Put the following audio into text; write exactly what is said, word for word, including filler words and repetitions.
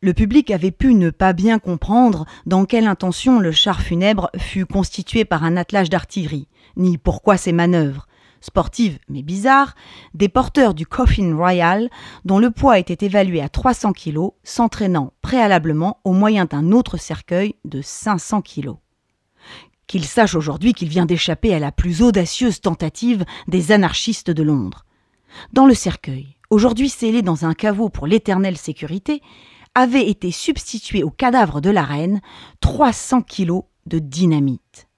Le public avait pu ne pas bien comprendre dans quelle intention le char funèbre fut constitué par un attelage d'artillerie, ni pourquoi ces manœuvres, sportives mais bizarres, des porteurs du Coffin Royal, dont le poids était évalué à trois cents kilos, s'entraînant préalablement au moyen d'un autre cercueil de cinq cents kilos. Qu'il sache aujourd'hui qu'il vient d'échapper à la plus audacieuse tentative des anarchistes de Londres. Dans le cercueil, aujourd'hui scellé dans un caveau pour l'éternelle sécurité, avait été substitué au cadavre de la reine trois cents kilos de dynamite.